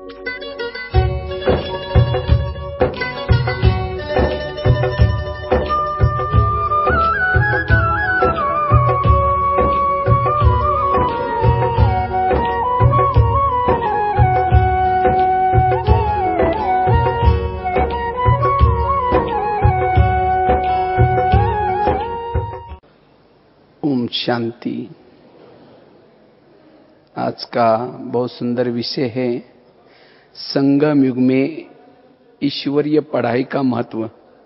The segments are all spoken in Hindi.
शांति। आज का बहुत सुंदर विषय है संगम युग में ईश्वरीय पढ़ाई का महत्व।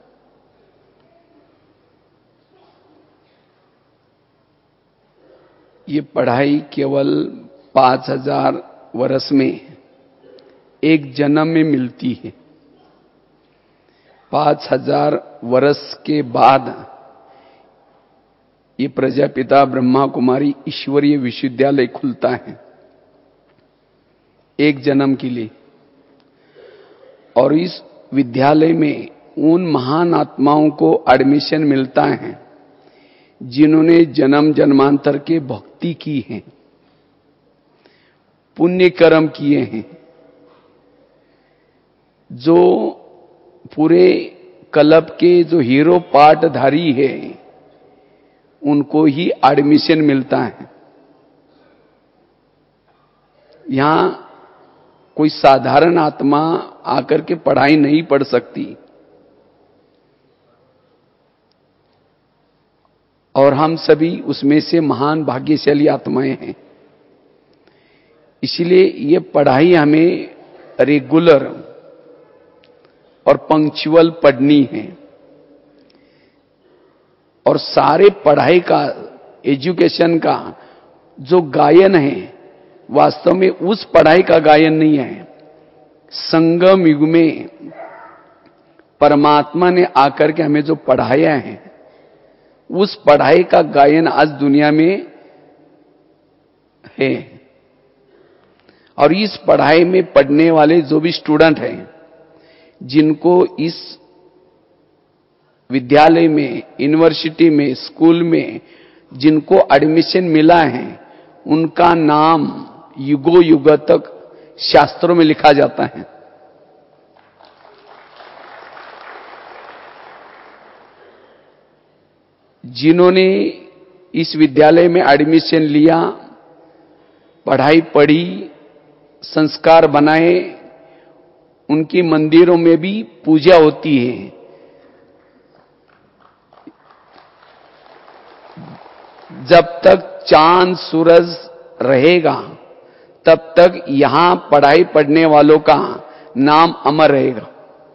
ये पढ़ाई केवल 5000 वर्ष में एक जन्म में मिलती है। 5000 वर्ष के बाद ये प्रजापिता ब्रह्मा कुमारी ईश्वरीय विश्वविद्यालय खुलता है एक जन्म के लिए। और इस विद्यालय में उन महान आत्माओं को एडमिशन मिलता है जिन्होंने जन्म जन्मांतर के भक्ति की है, पुण्य कर्म किए हैं, जो पूरे कल्प के जो हीरो पाठधारी है उनको ही एडमिशन मिलता है। यहां कोई साधारण आत्मा आकर के पढ़ाई नहीं पढ़ सकती। और हम सभी उसमें से महान भाग्यशाली आत्माएं हैं। इसलिए ये पढ़ाई हमें रेगुलर और पंक्चुअल पढ़नी है। और सारे पढ़ाई का, एजुकेशन का जो गायन है वास्तव में उस पढ़ाई का गायन नहीं है। संगम युग में परमात्मा ने आकर के हमें जो पढ़ाया है उस पढ़ाई का गायन आज दुनिया में है। और इस पढ़ाई में पढ़ने वाले जो भी स्टूडेंट हैं, जिनको इस विद्यालय में, यूनिवर्सिटी में, स्कूल में जिनको एडमिशन मिला है, उनका नाम युगों युग तक शास्त्रों में लिखा जाता है। जिन्होंने इस विद्यालय में एडमिशन लिया, पढ़ाई पढ़ी, संस्कार बनाए, उनकी मंदिरों में भी पूजा होती है। जब तक चांद सूरज रहेगा तब तक यहां पढ़ाई पढ़ने वालों का नाम अमर रहेगा।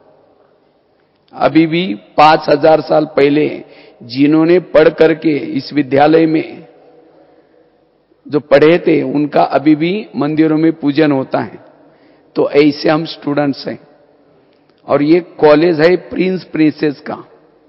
अभी भी 5000 साल पहले जिन्होंने पढ़ करके इस विद्यालय में जो पढ़े थे उनका अभी भी मंदिरों में पूजन होता है। तो ऐसे हम स्टूडेंट्स हैं। और ये कॉलेज है प्रिंस प्रिंसेस का।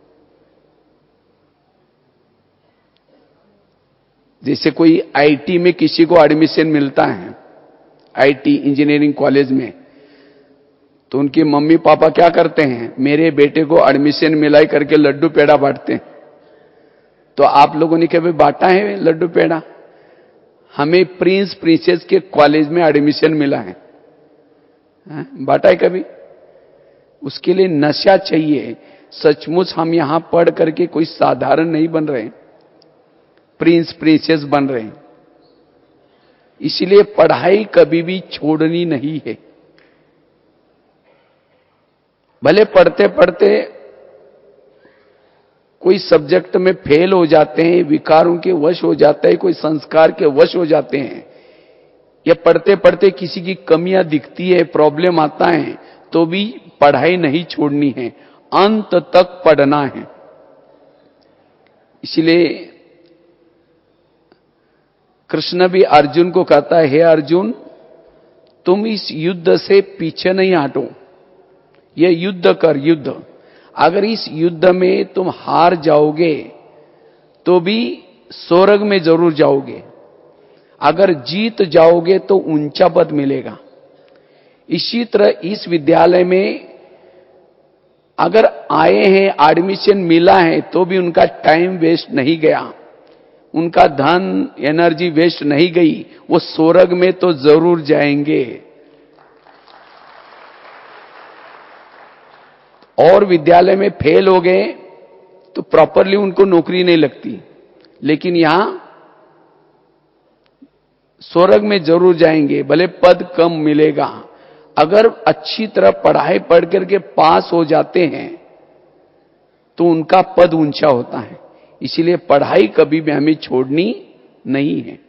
जैसे कोई आईटी में किसी को एडमिशन मिलता है, आईटी इंजीनियरिंग कॉलेज में, तो उनके मम्मी पापा क्या करते हैं, मेरे बेटे को एडमिशन मिलाई करके लड्डू पेड़ा बांटते हैं। तो आप लोगों ने कभी बांटा है लड्डू पेड़ा? हमें प्रिंस प्रिंसेस के कॉलेज में एडमिशन मिला है, बांटा है कभी? उसके लिए नशा चाहिए। सचमुच हम यहां पढ़ करके कोई साधारण नहीं बन रहे, प्रिंस प्रिंसेस बन रहे हैं। इसलिए पढ़ाई कभी भी छोड़नी नहीं है। भले पढ़ते पढ़ते कोई सब्जेक्ट में फेल हो जाते हैं, विकारों के वश हो जाते हैं, कोई संस्कार के वश हो जाते हैं, या पढ़ते पढ़ते किसी की कमियां दिखती है, प्रॉब्लम आता है, तो भी पढ़ाई नहीं छोड़नी है, अंत तक पढ़ना है। इसलिए कृष्ण भी अर्जुन को कहता है, हे अर्जुन, तुम इस युद्ध से पीछे नहीं हटो, ये युद्ध कर, युद्ध। अगर इस युद्ध में तुम हार जाओगे तो भी स्वर्ग में जरूर जाओगे, अगर जीत जाओगे तो ऊंचा पद मिलेगा। इसी तरह इस विद्यालय में अगर आए हैं, एडमिशन मिला है, तो भी उनका टाइम वेस्ट नहीं गया, उनका धन एनर्जी वेस्ट नहीं गई, वो स्वर्ग में तो जरूर जाएंगे। और विद्यालय में फेल हो गए तो प्रॉपरली उनको नौकरी नहीं लगती, लेकिन यहां स्वर्ग में जरूर जाएंगे, भले पद कम मिलेगा। अगर अच्छी तरह पढ़ाई पढ़ करके पास हो जाते हैं तो उनका पद ऊंचा होता है। इसीलिए पढ़ाई कभी भी हमें छोड़नी नहीं है।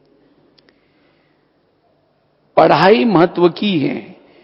पढ़ाई महत्व की है।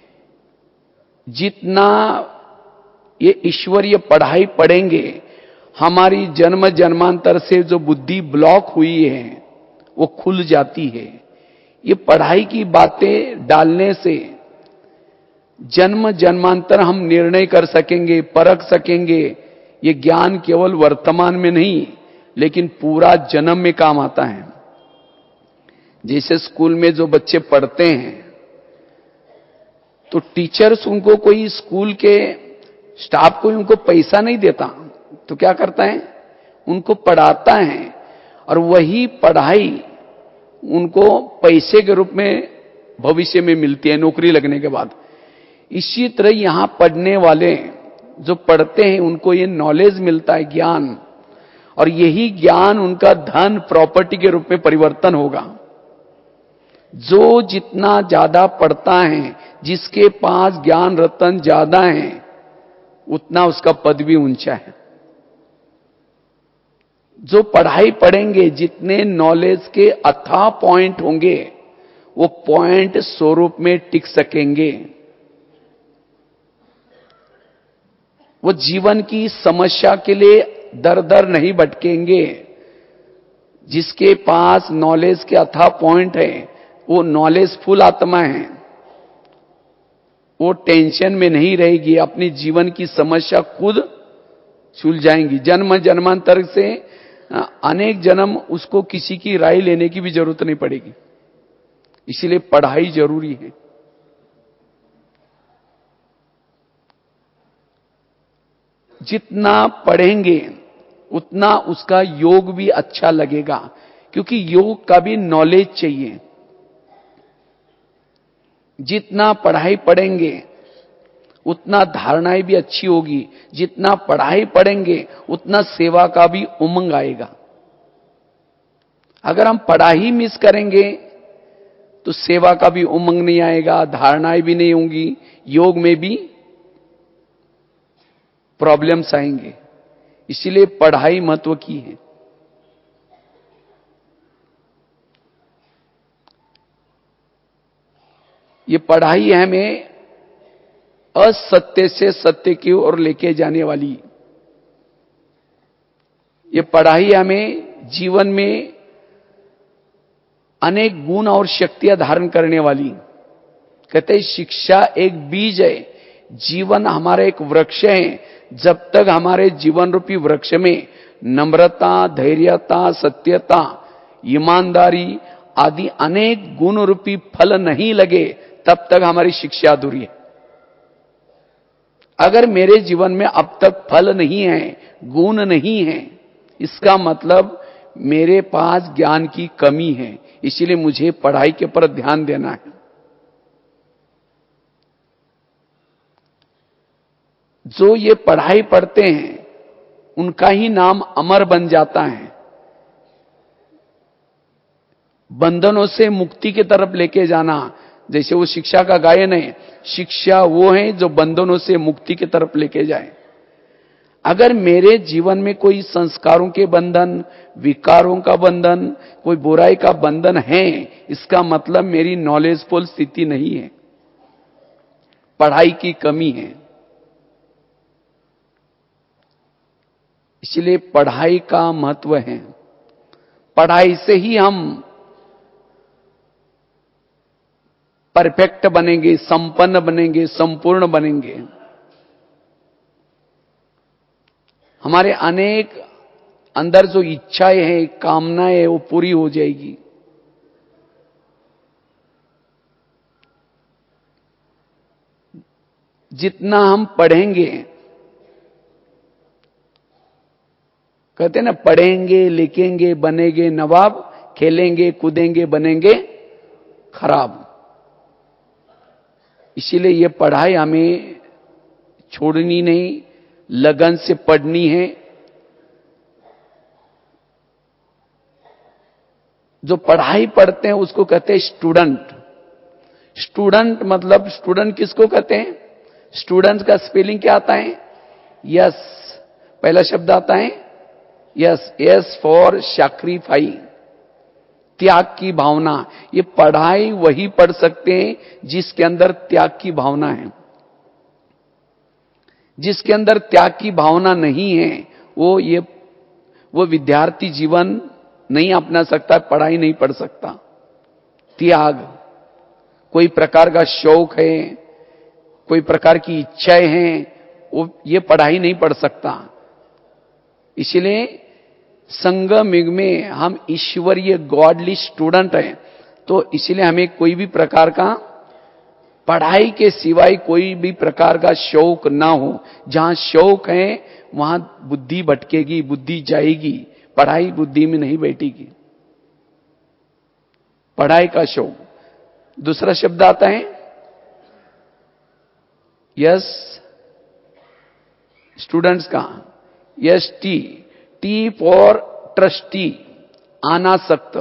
जितना ये ईश्वरीय पढ़ाई पढ़ेंगे, हमारी जन्म जन्मांतर से जो बुद्धि ब्लॉक हुई है वो खुल जाती है। ये पढ़ाई की बातें डालने से जन्म जन्मांतर हम निर्णय कर सकेंगे, परख सकेंगे। ये ज्ञान केवल वर्तमान में नहीं, लेकिन पूरा जन्म में काम आता है। जैसे स्कूल में जो बच्चे पढ़ते हैं तो टीचर्स उनको, कोई स्कूल के स्टाफ कोई उनको पैसा नहीं देता, तो क्या करता है, उनको पढ़ाता है, और वही पढ़ाई उनको पैसे के रूप में भविष्य में मिलती है नौकरी लगने के बाद। इसी तरह यहां पढ़ने वाले जो पढ़ते हैं उनको ये नॉलेज मिलता है, ज्ञान, और यही ज्ञान उनका धन, प्रॉपर्टी के रूप में परिवर्तन होगा। जो जितना ज्यादा पढ़ता है, जिसके पास ज्ञान रत्न ज्यादा है, उतना उसका पद भी ऊंचा है। जो पढ़ाई पढ़ेंगे, जितने नॉलेज के अथाह पॉइंट होंगे, वो पॉइंट स्वरूप में टिक सकेंगे। वो जीवन की समस्या के लिए दर दर नहीं भटकेंगे। जिसके पास नॉलेज के अथाह पॉइंट है, वो नॉलेजफुल आत्मा है, वो टेंशन में नहीं रहेगी, अपनी जीवन की समस्या खुद सुलझाएंगी। जन्म जन्मांतर से अनेक जन्म उसको किसी की राय लेने की भी जरूरत नहीं पड़ेगी। इसीलिए पढ़ाई जरूरी है। जितना पढ़ेंगे उतना उसका योग भी अच्छा लगेगा, क्योंकि योग का भी नॉलेज चाहिए। जितना पढ़ाई पढ़ेंगे उतना धारणाएं भी अच्छी होगी। जितना पढ़ाई पढ़ेंगे उतना सेवा का भी उमंग आएगा। अगर हम पढ़ाई मिस करेंगे तो सेवा का भी उमंग नहीं आएगा, धारणाएं भी नहीं होंगी, योग में भी प्रॉब्लम्स आएंगे। इसीलिए पढ़ाई महत्व की है। ये पढ़ाई हमें असत्य से सत्य की ओर लेके जाने वाली। ये पढ़ाई हमें जीवन में अनेक गुण और शक्तियां धारण करने वाली। कहते हैं शिक्षा एक बीज है, जीवन हमारा एक वृक्ष है। जब तक हमारे जीवन रूपी वृक्ष में नम्रता, धैर्यता, सत्यता, ईमानदारी आदि अनेक गुण रूपी फल नहीं लगे, तब तक हमारी शिक्षा अधूरी है। अगर मेरे जीवन में अब तक फल नहीं है, गुण नहीं है, इसका मतलब मेरे पास ज्ञान की कमी है। इसीलिए मुझे पढ़ाई के पर ध्यान देना है। जो ये पढ़ाई पढ़ते हैं उनका ही नाम अमर बन जाता है। बंधनों से मुक्ति की तरफ लेके जाना, जैसे वो शिक्षा का गायन है, शिक्षा वो है जो बंधनों से मुक्ति की तरफ लेके जाए। अगर मेरे जीवन में कोई संस्कारों के बंधन, विकारों का बंधन, कोई बुराई का बंधन है, इसका मतलब मेरी नॉलेजफुल स्थिति नहीं है, पढ़ाई की कमी है। इसलिए पढ़ाई का महत्व है। पढ़ाई से ही हम परफेक्ट बनेंगे, संपन्न बनेंगे, संपूर्ण बनेंगे। हमारे अनेक अंदर जो इच्छाएं हैं, कामनाएं हैं, वो पूरी हो जाएगी। जितना हम पढ़ेंगे, कहते हैं ना, पढ़ेंगे लिखेंगे बनेंगे नवाब, खेलेंगे कूदेंगे बनेंगे खराब। इसीलिए ये पढ़ाई हमें छोड़नी नहीं, लगन से पढ़नी है। जो पढ़ाई पढ़ते हैं उसको कहते हैं स्टूडेंट। स्टूडेंट मतलब स्टूडेंट किसको कहते हैं? स्टूडेंट का स्पेलिंग क्या आता है? यस, पहला शब्द आता है यस, यस फॉर सैक्रिफाई, त्याग की भावना। ये पढ़ाई वही पढ़ सकते हैं जिसके अंदर त्याग की भावना है। जिसके अंदर त्याग की भावना नहीं है वो विद्यार्थी जीवन नहीं अपना सकता, पढ़ाई नहीं पढ़ सकता। त्याग, कोई प्रकार का शौक है, कोई प्रकार की इच्छाएं हैं, वो ये पढ़ाई नहीं पढ़ सकता। इसलिए संगम युग में हम ईश्वरीय गॉडली स्टूडेंट हैं, तो इसलिए हमें कोई भी प्रकार का पढ़ाई के सिवाय कोई भी प्रकार का शौक ना हो। जहां शौक है वहां बुद्धि भटकेगी, बुद्धि जाएगी, पढ़ाई बुद्धि में नहीं बैठेगी। पढ़ाई का शौक। दूसरा शब्द आता है यस, स्टूडेंट्स का S, T, T for trustee, अनासक्त।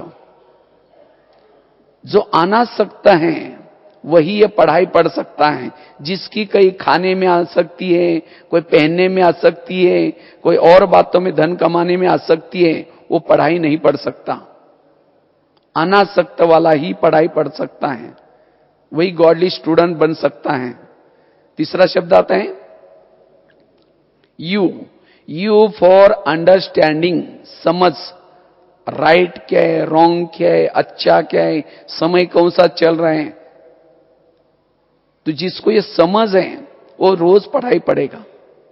जो अनासक्त है वही ये पढ़ाई पढ़ सकता है। जिसकी कहीं खाने में आसक्ति है, कोई पहनने में आसक्ति है, कोई और बातों में धन कमाने में आसक्ति है, वो पढ़ाई नहीं पढ़ सकता। अनासक्त वाला ही पढ़ाई पढ़ सकता है, वही गॉडली स्टूडेंट बन सकता है। तीसरा शब्द आता है यू, यू फॉर अंडरस्टैंडिंग, समझ। राइट क्या है, रॉन्ग क्या है, अच्छा क्या है, समय कौन सा चल रहा है। तो जिसको ये समझ है वो रोज पढ़ाई पढ़ेगा।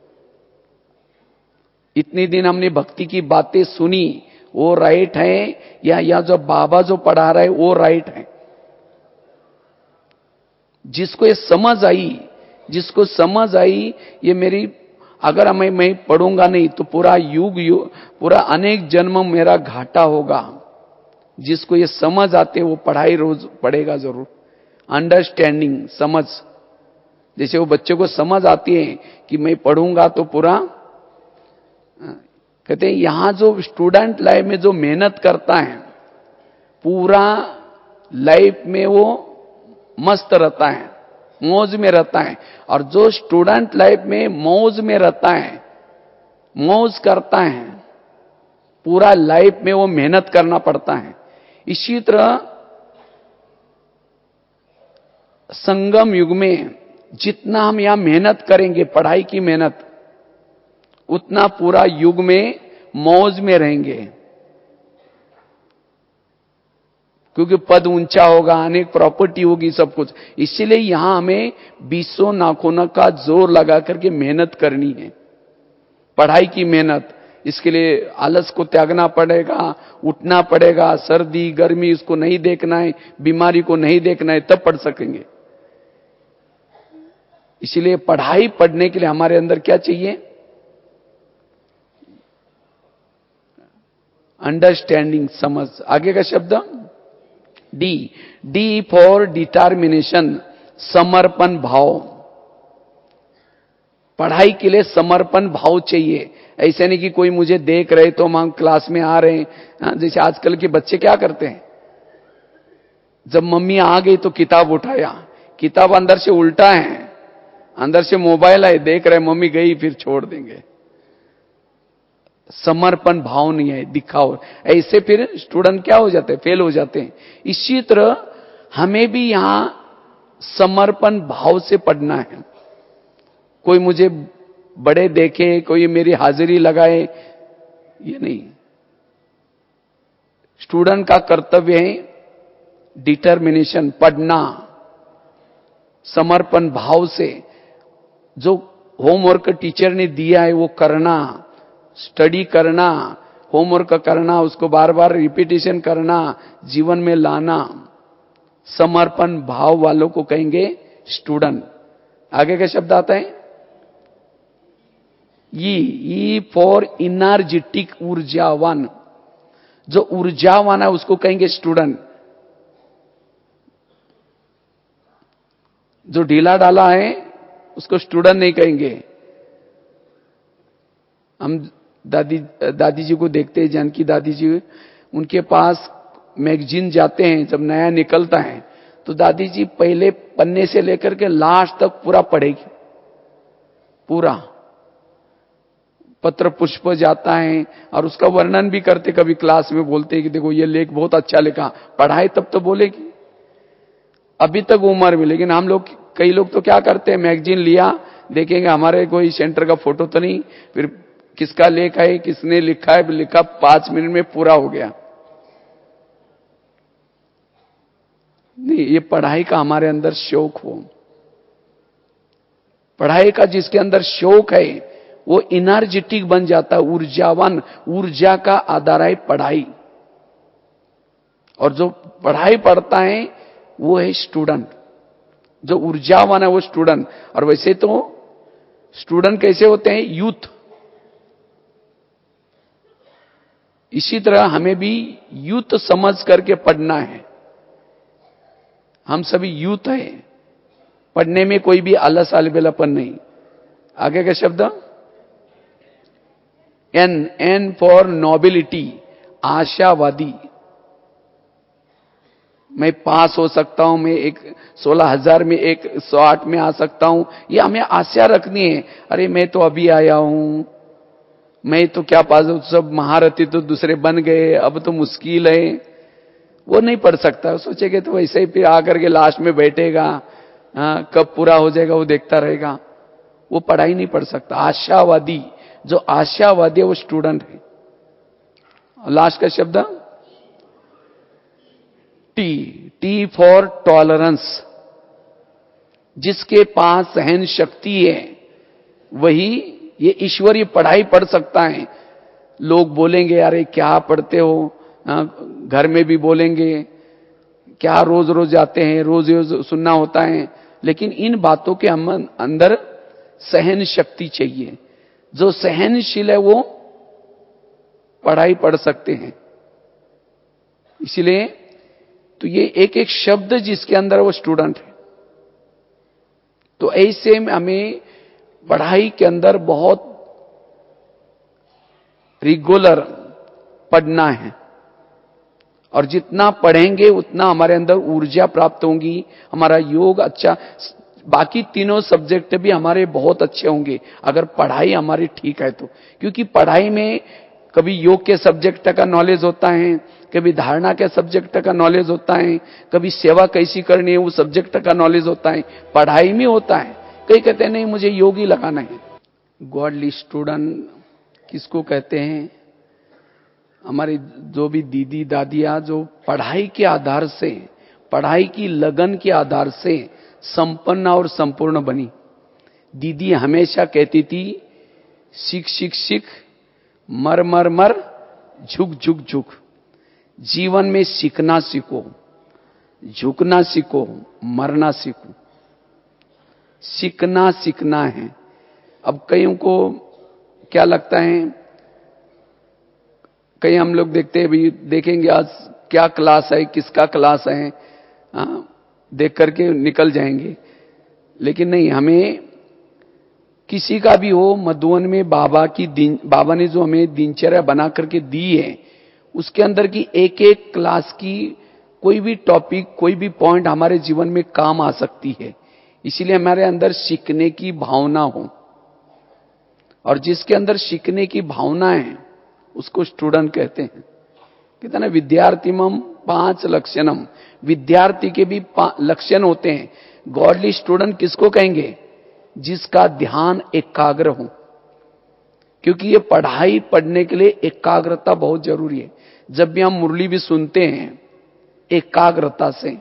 इतने दिन हमने भक्ति की बातें सुनी, वो राइट है या जो बाबा जो पढ़ा रहा है वो राइट है। जिसको ये समझ आई, जिसको समझ आई ये मेरी, अगर मैं पढ़ूंगा नहीं तो पूरा युग पूरा अनेक जन्म मेरा घाटा होगा। जिसको ये समझ आते वो पढ़ाई रोज पढ़ेगा जरूर। अंडरस्टैंडिंग, समझ। जैसे वो बच्चे को समझ आती है कि मैं पढ़ूंगा तो पूरा, कहते हैं यहां जो स्टूडेंट लाइफ में जो मेहनत करता है पूरा लाइफ में वो मस्त रहता है, मौज में रहता है। और जो स्टूडेंट लाइफ में मौज में रहता है, मौज करता है, पूरा लाइफ में वो मेहनत करना पड़ता है। इसी तरह संगम युग में जितना हम यहां मेहनत करेंगे, पढ़ाई की मेहनत, उतना पूरा युग में मौज में रहेंगे। क्योंकि पद ऊंचा होगा, अनेक प्रॉपर्टी होगी, सब कुछ। इसीलिए यहां हमें 20 नाखूनों का जोर लगा करके मेहनत करनी है, पढ़ाई की मेहनत। इसके लिए आलस को त्यागना पड़ेगा, उठना पड़ेगा, सर्दी गर्मी इसको नहीं देखना है, बीमारी को नहीं देखना है, तब पढ़ सकेंगे। इसीलिए पढ़ाई पढ़ने के लिए हमारे अंदर क्या चाहिए? अंडरस्टैंडिंग, समझ। आगे का शब्द डी, डी फॉर डिटर्मिनेशन, समर्पण भाव। पढ़ाई के लिए समर्पण भाव चाहिए। ऐसे नहीं कि कोई मुझे देख रहे तो हम क्लास में आ रहे हैं। जैसे आजकल के बच्चे क्या करते हैं, जब मम्मी आ गई तो किताब उठाया, किताब अंदर से उल्टा है, अंदर से मोबाइल है, देख रहे मम्मी गई फिर छोड़ देंगे। समर्पण भाव नहीं है, दिखाओ। ऐसे फिर स्टूडेंट क्या हो जाते हैं? फेल हो जाते हैं। इसी तरह हमें भी यहां समर्पण भाव से पढ़ना है। कोई मुझे बड़े देखे, कोई मेरी हाजिरी लगाए, ये नहीं। स्टूडेंट का कर्तव्य है डिटर्मिनेशन, पढ़ना समर्पण भाव से। जो होमवर्क टीचर ने दिया है वो करना, स्टडी करना, होमवर्क करना, उसको बार बार रिपीटिशन करना, जीवन में लाना। समर्पण भाव वालों को कहेंगे स्टूडेंट। आगे का शब्द आता है ई फॉर इनर्जेटिक, ऊर्जावान। जो ऊर्जावान है उसको कहेंगे स्टूडेंट। जो ढीला डाला है उसको स्टूडेंट नहीं कहेंगे। हम दादी जी को देखते हैं, जानकी दादी जी, उनके पास मैगजीन जाते हैं, जब नया निकलता है तो दादी जी पहले पन्ने से लेकर के लास्ट तक पूरा पढ़ेगी, पूरा पत्र पुष्प जाता है और उसका वर्णन भी करते, कभी क्लास में बोलते हैं कि देखो ये लेख बहुत अच्छा लिखा, पढ़ाए तब तो बोलेगी, अभी तक उम्र में। लेकिन हम लोग, कई लोग तो क्या करते हैं, मैगजीन लिया, देखेंगे हमारे कोई सेंटर का फोटो तो नहीं, फिर किसका लेख है, किसने लिखा है, लिखा 5 मिनट में पूरा हो गया। नहीं, ये पढ़ाई का हमारे अंदर शौक हो, पढ़ाई का जिसके अंदर शौक है वो एनर्जेटिक बन जाता है, ऊर्जावान। ऊर्जा का आधार है पढ़ाई, और जो पढ़ाई पढ़ता है वो है स्टूडेंट, जो ऊर्जावान है वो स्टूडेंट। और वैसे तो स्टूडेंट कैसे होते हैं, यूथ। इसी तरह हमें भी यूथ समझ करके पढ़ना है। हम सभी यूथ हैं, पढ़ने में कोई भी आलस अलबेलापन नहीं। आगे का शब्द एन फॉर नोबिलिटी, आशावादी। मैं पास हो सकता हूं, मैं 16,000 में 108 में आ सकता हूं, ये हमें आशा रखनी है। अरे मैं तो अभी आया हूं, मैं तो क्या पास, सब महारथी तो दूसरे बन गए, अब तो मुश्किल है, वो नहीं पढ़ सकता। सोचेगा तो वैसे ही फिर आकर के लास्ट में बैठेगा, कब पूरा हो जाएगा वो देखता रहेगा, वो पढ़ाई नहीं पढ़ सकता। आशावादी, जो आशावादी है वो स्टूडेंट है। लास्ट का शब्द टी फॉर टॉलरेंस। जिसके पास सहन शक्ति है वही ये ईश्वरीय पढ़ाई पढ़ सकता है। लोग बोलेंगे अरे क्या पढ़ते हो, घर में भी बोलेंगे क्या रोज रोज आते हैं, रोज रोज सुनना होता है, लेकिन इन बातों के हम अंदर सहन शक्ति चाहिए। जो सहनशील है वो पढ़ाई पढ़ सकते हैं। इसलिए तो ये एक एक शब्द जिसके अंदर वो स्टूडेंट है। तो ऐसे में हमें पढ़ाई के अंदर बहुत रेगुलर पढ़ना है, और जितना पढ़ेंगे उतना हमारे अंदर ऊर्जा प्राप्त होगी, हमारा योग अच्छा, बाकी तीनों सब्जेक्ट भी हमारे बहुत अच्छे होंगे अगर पढ़ाई हमारी ठीक है तो। क्योंकि पढ़ाई में कभी योग के सब्जेक्ट का नॉलेज होता है, कभी धारणा के सब्जेक्ट का नॉलेज होता है, कभी सेवा कैसी करनी है वो सब्जेक्ट का नॉलेज होता है, पढ़ाई में होता है। कई कहते हैं नहीं मुझे योग ही लगाना है। गॉडली स्टूडेंट किसको कहते हैं? हमारी जो भी दीदी दादियां जो पढ़ाई के आधार से, पढ़ाई की लगन के आधार से संपन्न और संपूर्ण बनी। दीदी हमेशा कहती थी सीख सीख सीख, मर मर मर, झुक झुक झुक। जीवन में सीखना सीखो, झुकना सीखो, मरना सीखो। सीखना सीखना है। अब कईयों को क्या लगता है, कई हम लोग देखते हैं भी, देखेंगे आज क्या क्लास है, किसका क्लास है, देख करके निकल जाएंगे। लेकिन नहीं, हमें किसी का भी हो, मधुवन में बाबा ने जो हमें दिनचर्या बना करके दी है, उसके अंदर की एक एक क्लास की कोई भी टॉपिक, कोई भी पॉइंट हमारे जीवन में काम आ सकती है। इसीलिए हमारे अंदर सीखने की भावना हो, और जिसके अंदर सीखने की भावना है उसको स्टूडेंट कहते हैं। कहते ना विद्यार्थिमम 5 लक्षणम, विद्यार्थी के भी 5 लक्षण होते हैं। गॉडली स्टूडेंट किसको कहेंगे? जिसका ध्यान एकाग्र हो, क्योंकि ये पढ़ाई पढ़ने के लिए एकाग्रता बहुत जरूरी है। जब भी हम मुरली भी सुनते हैं एकाग्रता से,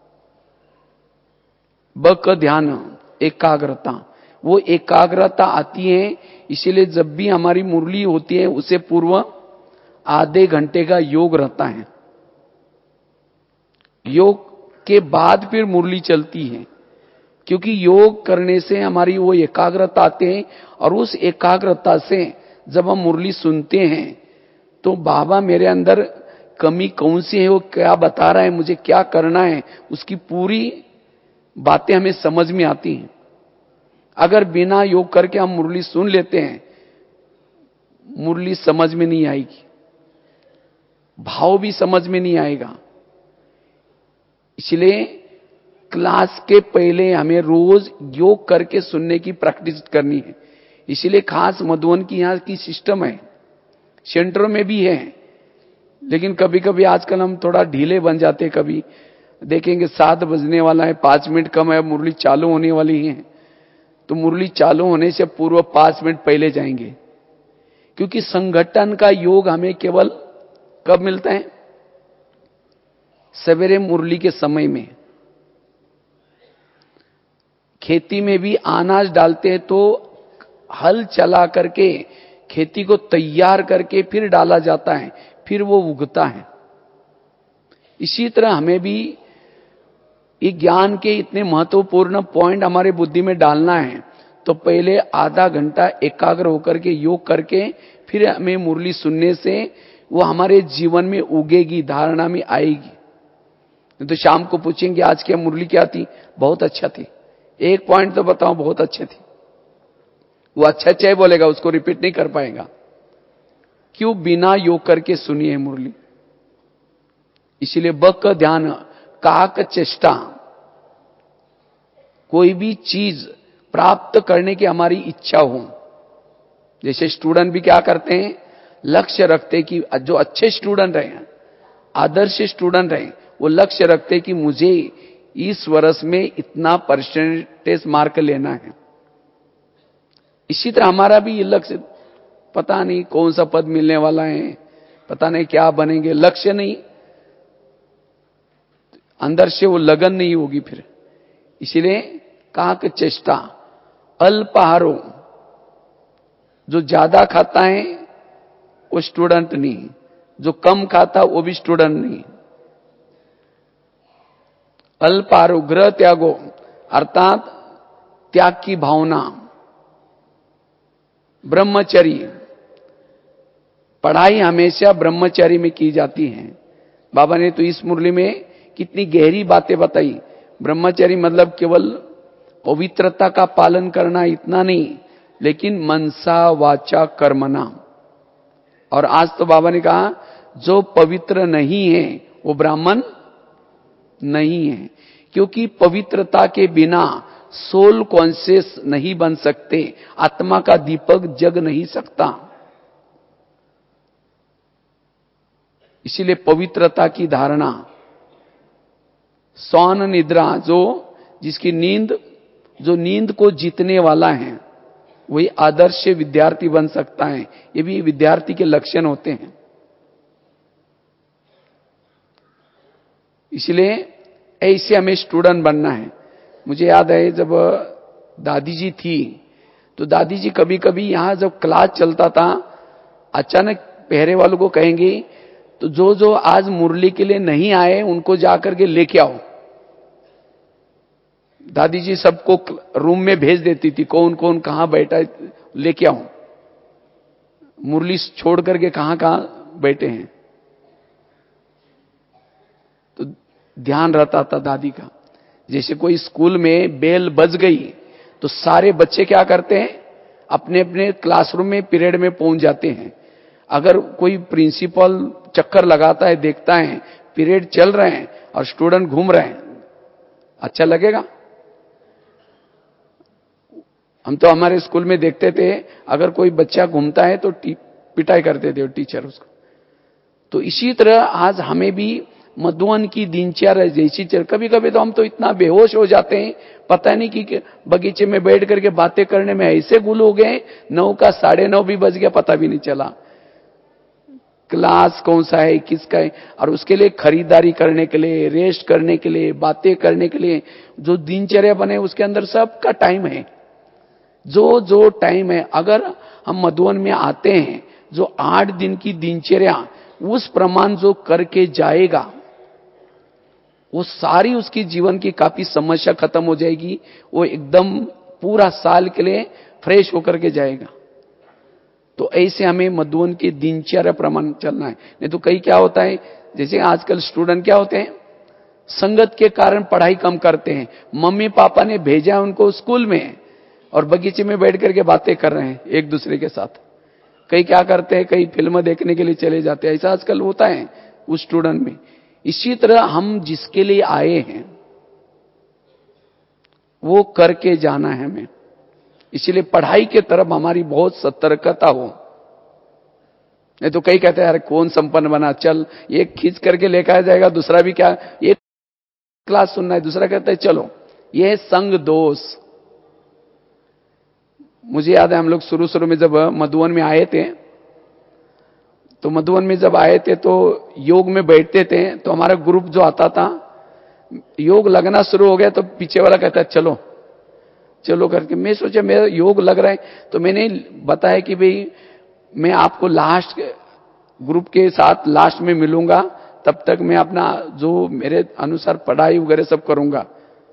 बक ध्यान, एकाग्रता, वो एकाग्रता आती है। इसीलिए जब भी हमारी मुरली होती है उससे पूर्व आधे घंटे का योग रहता है। योग के बाद फिर मुरली चलती है, क्योंकि योग करने से हमारी वो एकाग्रता आते हैं, और उस एकाग्रता से जब हम मुरली सुनते हैं तो बाबा मेरे अंदर कमी कौन सी है, वो क्या बता रहा है, मुझे क्या करना है, उसकी पूरी बातें हमें समझ में आती हैं। अगर बिना योग करके हम मुरली सुन लेते हैं, मुरली समझ में नहीं आएगी, भाव भी समझ में नहीं आएगा। इसलिए क्लास के पहले हमें रोज योग करके सुनने की प्रैक्टिस करनी है। इसलिए खास मधुबन की यहां की सिस्टम है, सेंटरों में भी है, लेकिन कभी कभी आजकल हम थोड़ा ढीले बन जाते। कभी देखेंगे 7 बजने वाला है, 5 मिनट कम है, मुरली चालू होने वाली है, तो मुरली चालू होने से पूर्व 5 मिनट पहले जाएंगे। क्योंकि संगठन का योग हमें केवल कब मिलता है? सवेरे मुरली के समय में। खेती में भी अनाज डालते हैं तो हल चला करके खेती को तैयार करके फिर डाला जाता है, फिर वो उगता है। इसी तरह हमें भी ये ज्ञान के इतने महत्वपूर्ण पॉइंट हमारे बुद्धि में डालना है, तो पहले आधा घंटा एकाग्र होकर के योग करके फिर हमें मुरली सुनने से वो हमारे जीवन में उगेगी, धारणा में आएगी। तो शाम को पूछेंगे आज क्या मुरली क्या थी? बहुत अच्छा थी। एक पॉइंट तो बताओ, बहुत अच्छी थी। वो अच्छा ही बोलेगा, उसको रिपीट नहीं कर पाएगा। क्यों? बिना योग करके सुनी है मुरली। इसीलिए बक ध्यान काक चेष्टा, कोई भी चीज प्राप्त करने की हमारी इच्छा हो। जैसे स्टूडेंट भी क्या करते हैं, लक्ष्य रखते कि जो अच्छे स्टूडेंट रहे, आदर्श स्टूडेंट रहे, वो लक्ष्य रखते कि मुझे इस वर्ष में इतना परसेंटेज मार्क लेना है। इसी तरह हमारा भी ये लक्ष्य, पता नहीं कौन सा पद मिलने वाला है, पता नहीं क्या बनेंगे, लक्ष्य नहीं, अंदर से वो लगन नहीं होगी फिर। इसीलिए काक चेष्टा, अल्पाहारो, जो ज्यादा खाता है वो स्टूडेंट नहीं, जो कम खाता वो भी स्टूडेंट नहीं। अल्पाहारो, गृह त्यागो, अर्थात त्याग की भावना। ब्रह्मचर्य, पढ़ाई हमेशा ब्रह्मचर्य में की जाती है। बाबा ने तो इस मुरली में कितनी गहरी बातें बताई। ब्रह्मचर्य मतलब केवल पवित्रता का पालन करना इतना नहीं, लेकिन मनसा वाचा कर्मणा। और आज तो बाबा ने कहा जो पवित्र नहीं है वो ब्राह्मण नहीं है, क्योंकि पवित्रता के बिना सोल कॉन्शियस नहीं बन सकते, आत्मा का दीपक जग नहीं सकता। इसीलिए पवित्रता की धारणा, सौन निद्रा, जो जिसकी नींद, जो नींद को जीतने वाला है वही आदर्श विद्यार्थी बन सकता है। ये भी विद्यार्थी के लक्षण होते हैं। इसलिए ऐसे हमें स्टूडेंट बनना है। मुझे याद है जब दादी जी थी, तो दादी जी कभी कभी यहां जब क्लास चलता था, अचानक पहरे वालों को कहेंगे तो जो जो आज मुरली के लिए नहीं आए उनको जाकर के लेके आओ। दादी जी सबको रूम में भेज देती थी, कौन कौन कहां बैठा है लेके आओ, मुरली छोड़ करके कहां कहां बैठे हैं। तो ध्यान रहता था दादी का। जैसे कोई स्कूल में बेल बज गई तो सारे बच्चे क्या करते हैं, अपने अपने क्लासरूम में पीरियड में पहुंच जाते हैं। अगर कोई प्रिंसिपल चक्कर लगाता है, देखता है पीरियड चल रहे हैं और स्टूडेंट घूम रहे हैं, अच्छा लगेगा? हम तो हमारे स्कूल में देखते थे, अगर कोई बच्चा घूमता है तो पिटाई करते थे टीचर उसको। तो इसी तरह आज हमें भी मधुबन की दिनचर्या जैसी चल, कभी कभी तो हम तो इतना बेहोश हो जाते हैं, पता नहीं कि बगीचे में बैठ करके बातें करने में ऐसे गुल हो गए, 9 का 9:30 भी बज गया, पता भी नहीं चला क्लास कौन सा है किसका है। और उसके लिए खरीदारी करने के लिए, रेस्ट करने के लिए, बातें करने के लिए जो दिनचर्या बने उसके अंदर सबका टाइम है। जो जो टाइम है, अगर हम मधुबन में आते हैं, जो 8 दिन की दिनचर्या उस प्रमाण जो करके जाएगा, वो सारी उसकी जीवन की काफी समस्या खत्म हो जाएगी। वो एकदम पूरा साल के लिए फ्रेश होकर के जाएगा। तो ऐसे हमें मधुबन की दिनचर्या प्रमाण चलना है। नहीं तो कई क्या होता है, जैसे आजकल स्टूडेंट क्या होते हैं, संगत के कारण पढ़ाई कम करते हैं। मम्मी पापा ने भेजा उनको स्कूल में और बगीचे में बैठ करके बातें कर रहे हैं एक दूसरे के साथ। कई क्या करते हैं, कई फिल्म देखने के लिए चले जाते हैं, ऐसा आजकल होता है उस स्टूडेंट में। इसी तरह हम जिसके लिए आए हैं वो करके जाना है हमें। इसलिए पढ़ाई के तरफ हमारी बहुत सतर्कता हो। नहीं तो कई कहते हैं यार कौन संपन्न बना, चल एक खींच करके लेकर जाएगा, दूसरा भी क्या एक क्लास सुनना है, दूसरा कहता है चलो, ये संग दोष। मुझे याद है हम लोग शुरू शुरू में जब मधुबन में आए थे, तो मधुबन में जब आए थे तो योग में बैठते थे, तो हमारा ग्रुप जो आता था, योग लगना शुरू हो गया तो पीछे वाला कहता है चलो चलो करके। मैं सोचा मेरा योग लग रहा है, तो मैंने बताया कि भाई मैं आपको लास्ट ग्रुप के साथ लास्ट में मिलूंगा, तब तक मैं अपना जो मेरे अनुसार पढ़ाई वगैरह सब करूंगा।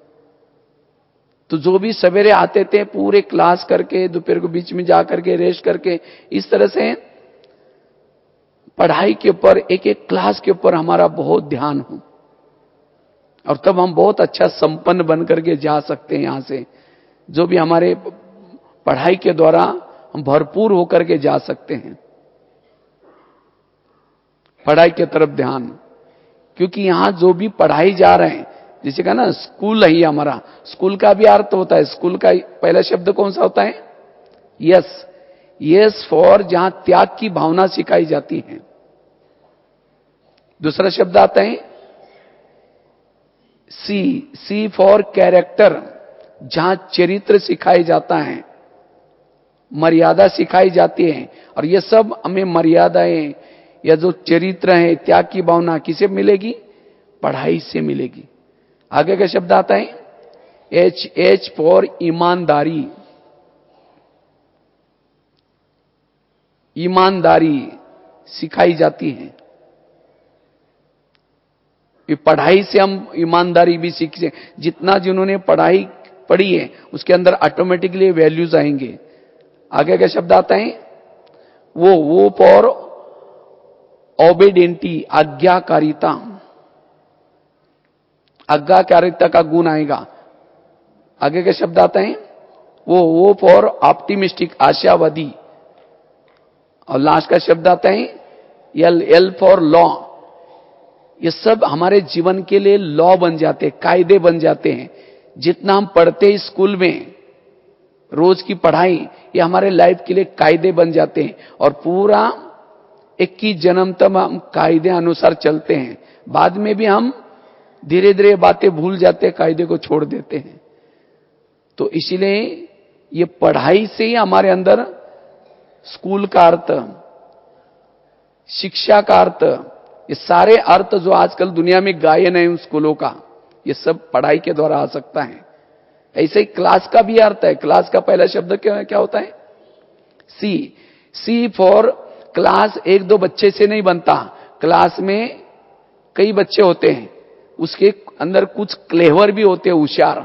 तो जो भी सवेरे आते थे पूरे क्लास करके, दोपहर को बीच में जा करके रेस्ट करके, इस तरह से पढ़ाई के ऊपर एक एक क्लास के ऊपर हमारा बहुत ध्यान हो, और तब हम बहुत अच्छा संपन्न बन करके जा सकते हैं यहां से। जो भी हमारे पढ़ाई के द्वारा हम भरपूर होकर के जा सकते हैं। पढ़ाई की तरफ ध्यान, क्योंकि यहां जो भी पढ़ाई जा रहे हैं, जैसे कहा ना स्कूल है हमारा, स्कूल का भी अर्थ होता है। स्कूल का पहला शब्द कौन सा होता है? यस। यस फॉर, जहां त्याग की भावना सिखाई जाती है। दूसरा शब्द आता है सी, सी फॉर कैरेक्टर, जहां चरित्र सिखाया जाता है, मर्यादा सिखाई जाती है। और ये सब हमें मर्यादाएं या जो चरित्र है, त्याग की भावना किसे मिलेगी? पढ़ाई से मिलेगी। आगे का शब्द आता है एच, एच फॉर ईमानदारी। ईमानदारी सिखाई जाती है। पढ़ाई से हम ईमानदारी भी सीखते। जितना जिन्होंने पढ़ाई पढ़ी है उसके अंदर ऑटोमेटिकली वैल्यूज आएंगे। आगे का शब्द आता है वो फॉर ओबेडेंटी, आज्ञाकारिता। आज्ञाकारिता का गुण आएगा। आगे का शब्द आता है वो फॉर ऑप्टिमिस्टिक, आशावादी। और लास्ट का शब्द आता है एल, एल फॉर लॉ। ये सब हमारे जीवन के लिए लॉ बन जाते हैं, कायदे बन जाते हैं। जितना हम पढ़ते हैं स्कूल में, रोज की पढ़ाई, ये हमारे लाइफ के लिए कायदे बन जाते हैं। और पूरा 21 जन्म तक हम कायदे अनुसार चलते हैं। बाद में भी हम धीरे धीरे बातें भूल जाते हैं, कायदे को छोड़ देते हैं। तो इसलिए ये पढ़ाई से ही हमारे अंदर स्कूल का अर्थ, शिक्षा का अर्थ, ये सारे अर्थ जो आजकल दुनिया में गायन है उन स्कूलों का, ये सब पढ़ाई के द्वारा आ सकता है। ऐसे ही क्लास का भी अर्थ है। क्लास का पहला शब्द क्या होता है? सी। सी फॉर क्लास एक दो बच्चे से नहीं बनता। क्लास में कई बच्चे होते हैं, उसके अंदर कुछ क्लेवर भी होते हैं, होशियार।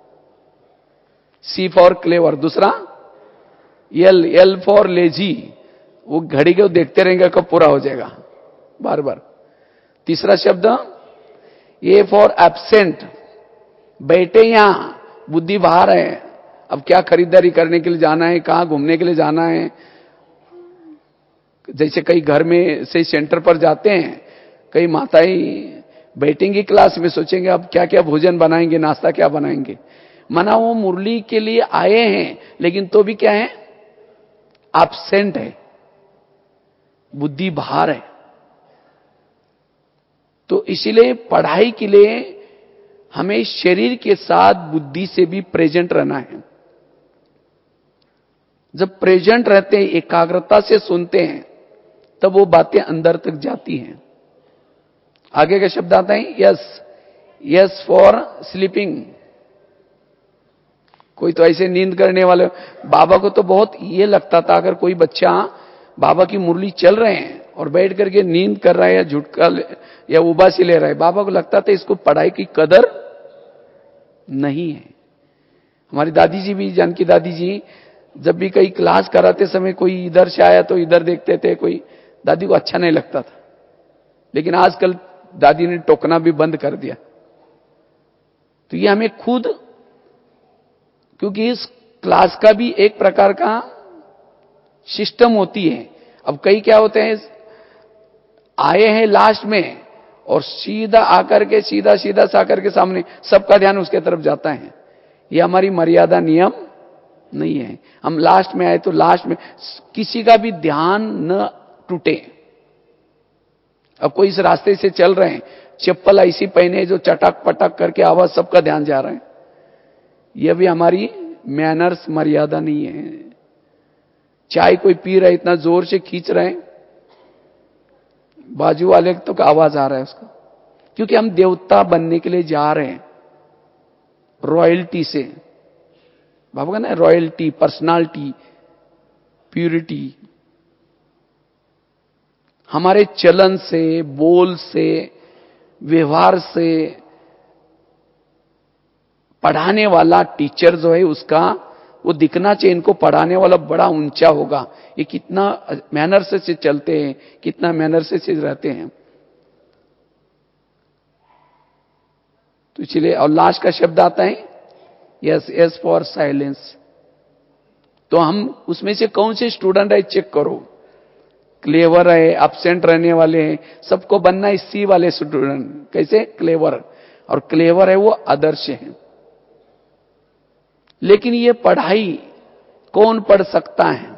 C for clever. दूसरा एल, एल फॉर लेजी, वो घड़ी को देखते रहेंगे कब पूरा हो जाएगा, बार बार। तीसरा शब्द ए फॉर एब्सेंट, बैठे यहां, बुद्धि बाहर है, अब क्या खरीदारी करने के लिए जाना है, कहां घूमने के लिए जाना है। जैसे कई घर में से सेंटर पर जाते हैं, कई माताएं बैठेंगी क्लास में, सोचेंगे अब क्या क्या भोजन बनाएंगे, नाश्ता क्या बनाएंगे। माना वो मुरली के लिए आए हैं, लेकिन तो भी क्या है? एब्सेंट है, बुद्धि बाहर है। तो इसीलिए पढ़ाई के लिए हमें शरीर के साथ बुद्धि से भी प्रेजेंट रहना है। जब प्रेजेंट रहते हैं, एकाग्रता से सुनते हैं, तब वो बातें अंदर तक जाती हैं। आगे का शब्द आता है यस, यस फॉर स्लीपिंग। कोई तो ऐसे नींद करने वाले, बाबा को तो बहुत ये लगता था अगर कोई बच्चा बाबा की मुरली चल रहे हैं और बैठ करके नींद कर रहा है या झुटका या उबासी ले रहा है, बाबा को लगता था इसको पढ़ाई की कदर नहीं है। हमारी दादी जी भी, जानकी दादी जी, जब भी कई क्लास कराते समय कोई इधर से आया तो इधर देखते थे, कोई दादी को अच्छा नहीं लगता था। लेकिन आजकल दादी ने टोकना भी बंद कर दिया। तो ये हमें खुद, क्योंकि इस क्लास का भी एक प्रकार का सिस्टम होती है। अब कई क्या होते हैं, आए हैं लास्ट में और सीधा आकर के सीधा सा आकर के सामने सबका ध्यान उसके तरफ जाता है। ये हमारी मर्यादा नियम नहीं है। हम लास्ट में आए तो लास्ट में किसी का भी ध्यान न टूटे। अब कोई इस रास्ते से चल रहे हैं, चप्पल ऐसी पहने जो चटक पटक करके आवाज, सबका ध्यान जा रहा है। यह भी हमारी मैनर्स मर्यादा नहीं है। चाय कोई पी रहा है, इतना जोर से खींच रहे हैं, बाजू वाले तो आवाज आ रहा है उसका, क्योंकि हम देवता बनने के लिए जा रहे हैं। रॉयल्टी से बाबा का ना, रॉयल्टी, पर्सनालिटी, प्यूरिटी, हमारे चलन से, बोल से, व्यवहार से, पढ़ाने वाला टीचर जो है उसका वो दिखना चाहिए, इनको पढ़ाने वाला बड़ा ऊंचा होगा, ये कितना मैनर से चलते हैं, कितना मैनर से रहते हैं। तो इसलिए और लास्ट का शब्द आता है यस, एस फॉर साइलेंस। तो हम उसमें से कौन से स्टूडेंट है चेक करो, क्लेवर है, एब्सेंट रहने वाले हैं, सबको बनना है सी वाले स्टूडेंट। कैसे क्लेवर, और क्लेवर है वो आदर्श है। लेकिन ये पढ़ाई कौन पढ़ सकता है?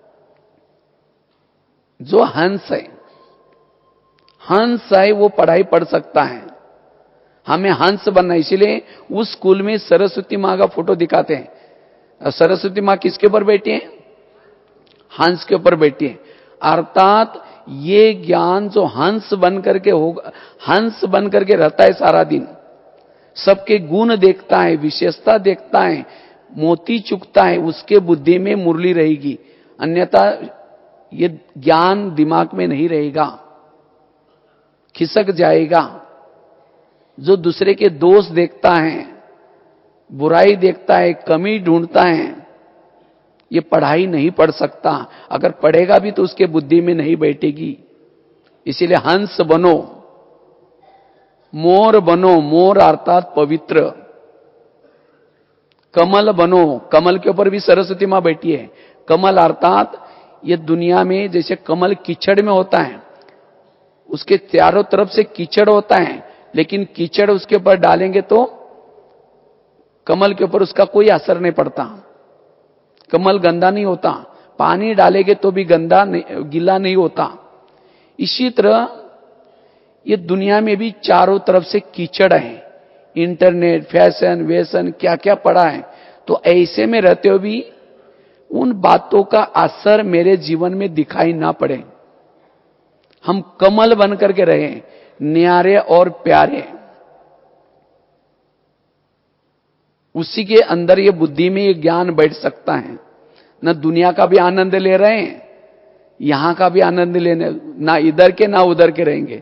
जो हंस है, हंस है वो पढ़ाई पढ़ सकता है। हमें हंस बनना, इसीलिए उस स्कूल में सरस्वती माँ का फोटो दिखाते हैं। और सरस्वती माँ किसके ऊपर बैठी है? हंस के ऊपर बैठी है। अर्थात ये ज्ञान जो हंस बन करके होगा, हंस बन करके रहता है सारा दिन, सबके गुण देखता है, विशेषता देखता है, मोती चुकता है, उसके बुद्धि में मुरली रहेगी। अन्यथा ये ज्ञान दिमाग में नहीं रहेगा, खिसक जाएगा। जो दूसरे के दोष देखता है, बुराई देखता है, कमी ढूंढता है, ये पढ़ाई नहीं पढ़ सकता। अगर पढ़ेगा भी तो उसके बुद्धि में नहीं बैठेगी। इसीलिए हंस बनो, मोर बनो, मोर अर्थात पवित्र, कमल बनो, कमल के ऊपर भी सरस्वती मां बैठी है। कमल अर्थात ये दुनिया में जैसे कमल कीचड़ में होता है, उसके चारों तरफ से कीचड़ होता है, लेकिन कीचड़ उसके ऊपर डालेंगे तो कमल के ऊपर उसका कोई असर नहीं पड़ता, कमल गंदा नहीं होता। पानी डालेंगे तो भी गंदा नहीं, गीला नहीं होता। इसी तरह ये दुनिया में भी चारों तरफ से कीचड़ है, इंटरनेट, फैशन, वेसन, क्या क्या पड़ा है। तो ऐसे में रहते हुए भी उन बातों का असर मेरे जीवन में दिखाई ना पड़े, हम कमल बन करके रहे, न्यारे और प्यारे। उसी के अंदर ये बुद्धि में ये ज्ञान बैठ सकता है। न दुनिया का भी आनंद ले रहे हैं, यहां का भी आनंद लेने, ना इधर के ना उधर के रहेंगे।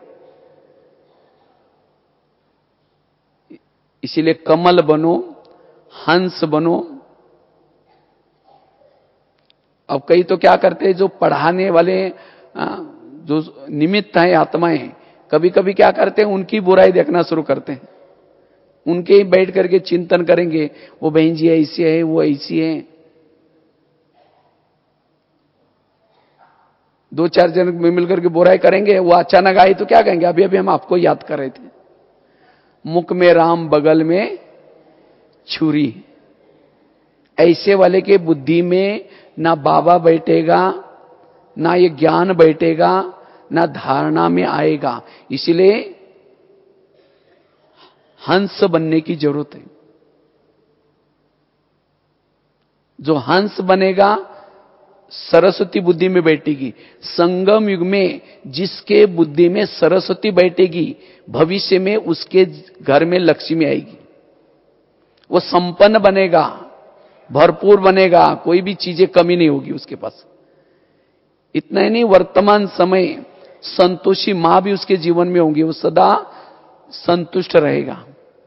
इसीलिए कमल बनो, हंस बनो। अब कई तो क्या करते हैं, जो पढ़ाने वाले जो निमित्त हैं आत्माएं, कभी कभी क्या करते हैं, उनकी बुराई देखना शुरू करते हैं, उनके ही बैठ करके चिंतन करेंगे, वो बहन जी ऐसी है, वो ऐसी है। दो चार जन मिलकर के बुराई करेंगे, वो अचानक आई तो क्या कहेंगे, अभी अभी हम आपको याद कर रहे थे। मुख में राम बगल में छुरी। ऐसे वाले के बुद्धि में ना बाबा बैठेगा, ना ये ज्ञान बैठेगा, ना धारणा में आएगा। इसलिए हंस बनने की जरूरत है। जो हंस बनेगा सरस्वती बुद्धि में बैठेगी। संगम युग में जिसके बुद्धि में सरस्वती बैठेगी, भविष्य में उसके घर में लक्ष्मी आएगी। वो संपन्न बनेगा, भरपूर बनेगा, कोई भी चीजें कमी नहीं होगी उसके पास। इतना ही नहीं, वर्तमान समय संतोषी मां भी उसके जीवन में होंगी, वो सदा संतुष्ट रहेगा।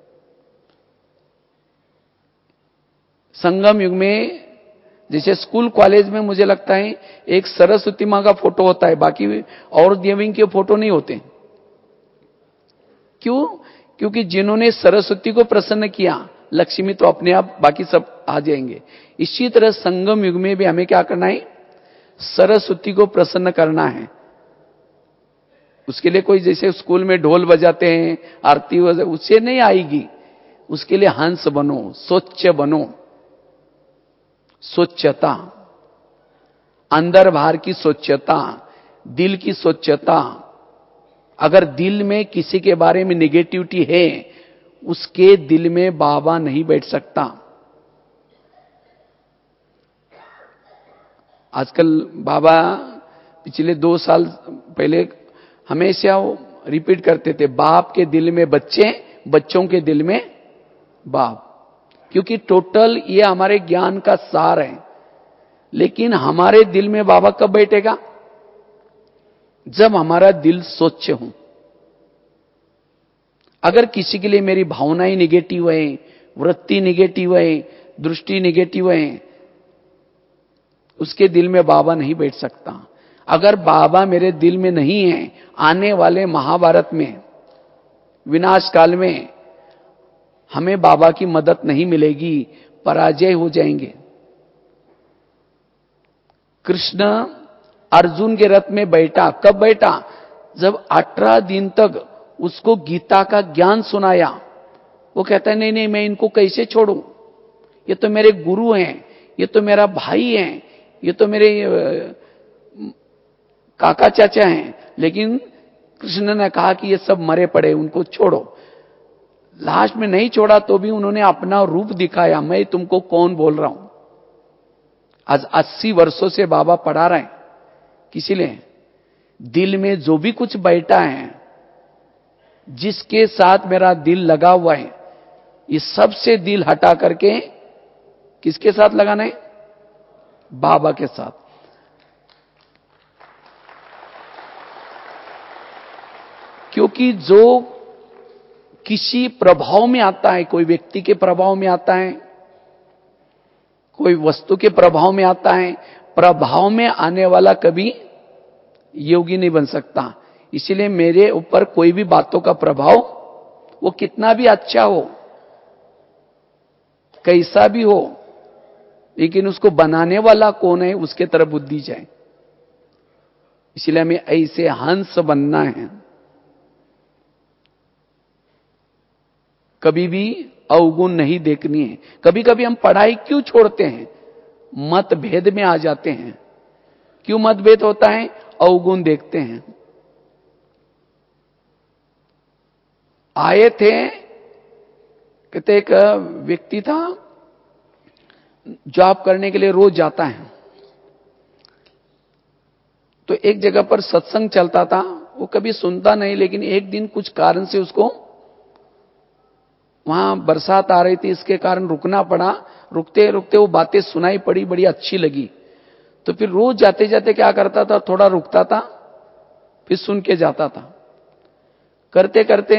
संगम युग में जैसे स्कूल कॉलेज में मुझे लगता है एक सरस्वती मां का फोटो होता है, बाकी और देवी के फोटो नहीं होते। क्यों? क्योंकि जिन्होंने सरस्वती को प्रसन्न किया, लक्ष्मी तो अपने आप बाकी सब आ जाएंगे। इसी तरह संगम युग में भी हमें क्या करना है, सरस्वती को प्रसन्न करना है। उसके लिए कोई जैसे स्कूल में ढोल बजाते हैं, आरती बजाते, उससे नहीं आएगी। उसके लिए हंस बनो, स्वच्छ बनो, स्वच्छता, अंदर बाहर की स्वच्छता, दिल की स्वच्छता। अगर दिल में किसी के बारे में निगेटिविटी है, उसके दिल में बाबा नहीं बैठ सकता। आजकल बाबा पिछले 2 साल पहले हमेशा रिपीट करते थे, बाप के दिल में बच्चे, बच्चों के दिल में बाप। क्योंकि टोटल ये हमारे ज्ञान का सार है। लेकिन हमारे दिल में बाबा कब बैठेगा? जब हमारा दिल स्वच्छ हो। अगर किसी के लिए मेरी भावनाएं निगेटिव है, वृत्ति निगेटिव है, दृष्टि निगेटिव है, उसके दिल में बाबा नहीं बैठ सकता। अगर बाबा मेरे दिल में नहीं है, आने वाले महाभारत में, विनाश काल में हमें बाबा की मदद नहीं मिलेगी, पराजय हो जाएंगे। कृष्ण अर्जुन के रथ में बैठा, कब बैठा? जब 18 दिन तक उसको गीता का ज्ञान सुनाया। वो कहता है नहीं नहीं, मैं इनको कैसे छोड़ूं, ये तो मेरे गुरु हैं, ये तो मेरा भाई है, ये तो मेरे काका चाचा हैं। लेकिन कृष्ण ने कहा कि ये सब मरे पड़े, उनको छोड़ो। लास्ट में नहीं छोड़ा तो भी उन्होंने अपना रूप दिखाया, मैं तुमको कौन बोल रहा हूं। आज 80 वर्षों से बाबा पढ़ा रहे हैं। किसी लिए दिल में जो भी कुछ बैठा है, जिसके साथ मेरा दिल लगा हुआ है, ये सबसे दिल हटा करके किसके साथ लगाना है? बाबा के साथ। क्योंकि जो किसी प्रभाव में आता है, कोई व्यक्ति के प्रभाव में आता है, कोई वस्तु के प्रभाव में आता है, प्रभाव में आने वाला कभी योगी नहीं बन सकता। इसीलिए मेरे ऊपर कोई भी बातों का प्रभाव, वो कितना भी अच्छा हो, कैसा भी हो, लेकिन उसको बनाने वाला कौन है, उसके तरफ बुद्धि जाए। इसलिए हमें ऐसे हंस बनना है। कभी भी अवगुण नहीं देखनी है। कभी कभी हम पढ़ाई क्यों छोड़ते हैं? मतभेद में आ जाते हैं। क्यों मतभेद होता है? अवगुण देखते हैं। आए थे, कहते एक व्यक्ति था, जॉब करने के लिए रोज जाता है। तो एक जगह पर सत्संग चलता था, वो कभी सुनता नहीं, लेकिन एक दिन कुछ कारण से उसको, वहां बरसात आ रही थी, इसके कारण रुकना पड़ा। रुकते रुकते वो बातें सुनाई पड़ी, बड़ी अच्छी लगी। तो फिर रोज जाते जाते क्या करता था, थोड़ा रुकता था, फिर सुन के जाता था। करते करते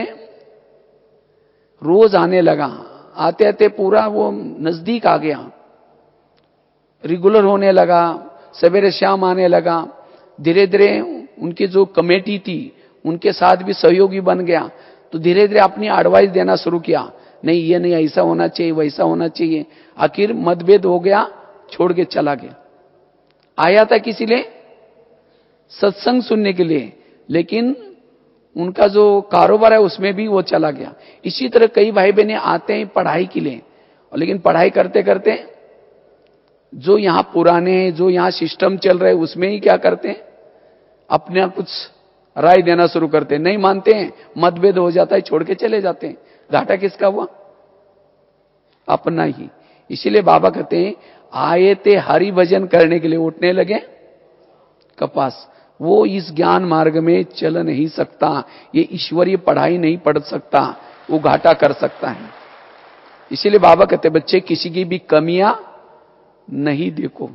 रोज आने लगा। आते आते पूरा वो नजदीक आ गया, रेगुलर होने लगा, सवेरे शाम आने लगा। धीरे धीरे उनकी जो कमेटी थी, उनके साथ भी सहयोगी बन गया। तो धीरे धीरे अपनी एडवाइस देना शुरू किया, नहीं ये नहीं, ऐसा होना चाहिए, वैसा होना चाहिए। आखिर मतभेद हो गया, छोड़ के चला गया। आया था किसी लिए? सत्संग सुनने के लिए, लेकिन उनका जो कारोबार है उसमें भी वो चला गया। इसी तरह कई भाई बहने आते हैं पढ़ाई के लिए, लेकिन पढ़ाई करते करते जो यहां पुराने हैं, जो यहां सिस्टम चल रहे हैं, उसमें ही क्या करते हैं, अपने कुछ राय देना शुरू करते हैं। नहीं मानते हैं, मतभेद हो जाता है, छोड़ के चले जाते हैं। घाटा किसका हुआ? अपना ही। इसीलिए बाबा कहते हैं, आए थे हरि भजन करने के लिए, उठने लगे कपास। वो इस ज्ञान मार्ग में चल नहीं सकता, ये ईश्वरीय पढ़ाई नहीं पढ़ सकता, वो घाटा कर सकता है। इसीलिए बाबा कहते, बच्चे किसी की भी कमियां नहीं देखो।